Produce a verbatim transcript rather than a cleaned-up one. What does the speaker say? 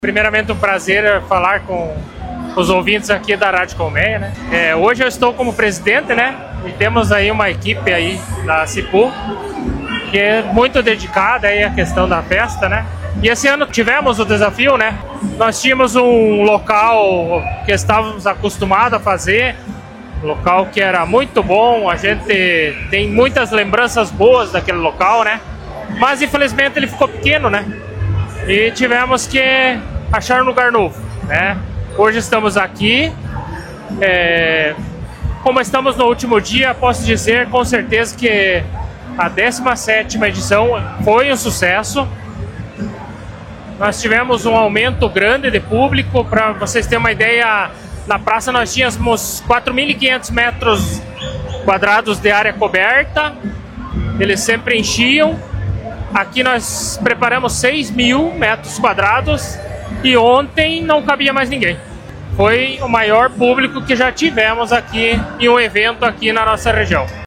Primeiramente, um prazer falar com os ouvintes aqui da Rádio Colmeia, né? É, hoje eu estou como presidente, né? E temos aí uma equipe aí da Cipu que é muito dedicada aí à questão da festa, né? E esse ano tivemos o desafio, né? Nós tínhamos um local que estávamos acostumados a fazer, um local que era muito bom, a gente tem muitas lembranças boas daquele local, né? Mas infelizmente ele ficou pequeno, né? E tivemos que achar um lugar novo, né? Hoje estamos aqui, é, como estamos no último dia, posso dizer com certeza que a décima sétima edição foi um sucesso. Nós tivemos um aumento grande de público. Para vocês terem uma ideia, na praça nós tínhamos quatro mil e quinhentos metros quadrados de área coberta, eles sempre enchiam. Aqui nós preparamos seis mil metros quadrados e ontem não cabia mais ninguém. Foi o maior público que já tivemos aqui em um evento aqui na nossa região.